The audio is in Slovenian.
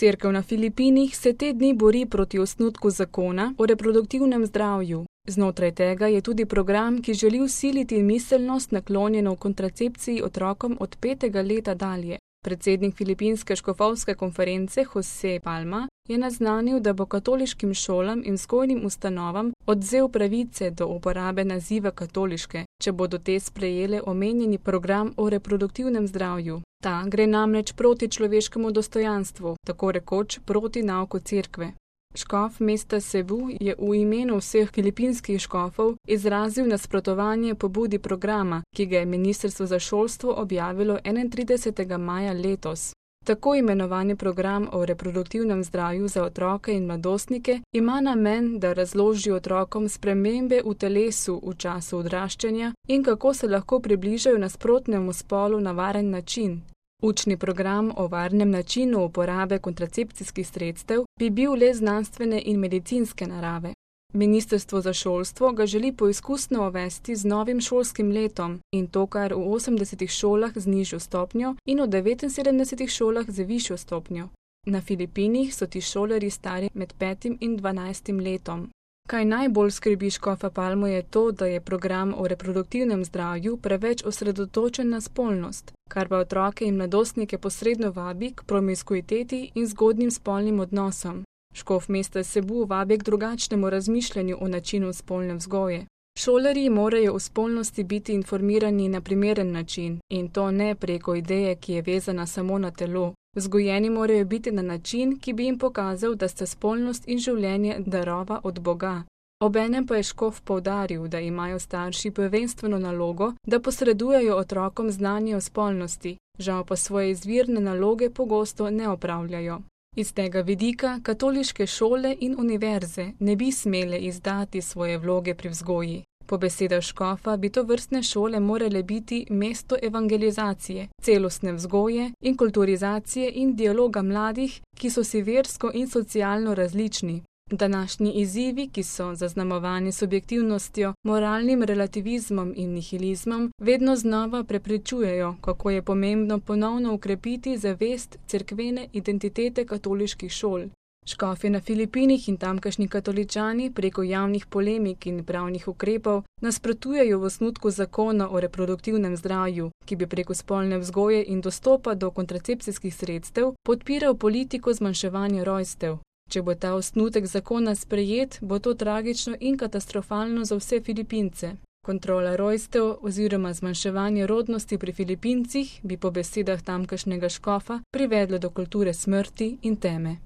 Cerkev na Filipinih se te dni bori proti osnutku zakona o reproduktivnem zdravju. Znotraj tega je tudi program, ki želi vsiliti miselnost naklonjeno kontracepciji otrokom od 5. leta dalje. Predsednik Filipinske škofovske konference Jose Palma je naznanil, da bo katoliškim šolam in vzgojnim ustanovam odvzel pravice do uporabe naziva katoliške, če bodo te sprejele omenjeni program o reproduktivnem zdravju. Ta gre namreč proti človeškemu dostojanstvu, tako rekoč proti nauku cerkve. Škof mesta Cebu je v imenu vseh filipinskih škofov izrazil nasprotovanje pobudi programa, ki ga je Ministrstvo za šolstvo objavilo 31. maja letos. Tako imenovani program o reproduktivnem zdravju za otroke in mladostnike ima namen, da razloži otrokom spremembe v telesu v času odraščanja in kako se lahko približajo nasprotnemu spolu na varen način. Učni program o varnem načinu uporabe kontracepcijskih sredstev bi bil le znanstvene in medicinske narave. Ministrstvo za šolstvo ga želi poizkusno uvesti z novim šolskim letom in to kar v 80 šolah z nižjo stopnjo in v 79 šolah z višjo stopnjo. Na Filipinih so ti šolarji stari med 5. in 12. letom. Kaj najbolj skrbi škofa Palmo je to, da je program o reproduktivnem zdravju preveč osredotočen na spolnost, kar pa otroke in mladostnike posredno vabi k promiskuiteti in zgodnjim spolnim odnosom. Škof mesta Cebu vabi k drugačnemu razmišljanju o načinu spolne vzgoje. Šolarji morajo o spolnosti biti informirani na primeren način in to ne preko ideje, ki je vezana samo na telo. Vzgojeni morajo biti na način, ki bi jim pokazal, da sta spolnost in življenje darova od Boga. Obenem pa je škof poudaril, da imajo starši prvenstveno nalogo, da posredujejo otrokom znanje o spolnosti, žal pa svoje izvirne naloge pogosto ne opravljajo. Iz tega vidika katoliške šole in univerze ne bi smele izdati svoje vloge pri vzgoji. Po besedah škofa bi tovrstne šole morale biti mesto evangelizacije, celostne vzgoje in kulturizacije in dialoga mladih, ki so si versko in socialno različni. Današnji izzivi, ki so zaznamovani subjektivnostjo, moralnim relativizmom in nihilizmom, vedno znova prepričujejo, kako je pomembno ponovno ukrepiti zavest cerkvene identitete katoliških šol. Škofje na Filipinih in tamkajšnji katoličani preko javnih polemik in pravnih ukrepov nasprotujejo v osnutku zakona o reproduktivnem zdravju, ki bi preko spolne vzgoje in dostopa do kontracepcijskih sredstev podpiral politiko zmanjševanja rojstev. Če bo ta osnutek zakona sprejet, bo to tragično in katastrofalno za vse Filipince. Kontrola rojstev oziroma zmanjševanje rodnosti pri Filipincih bi po besedah tamkajšnjega škofa privedlo do kulture smrti in teme.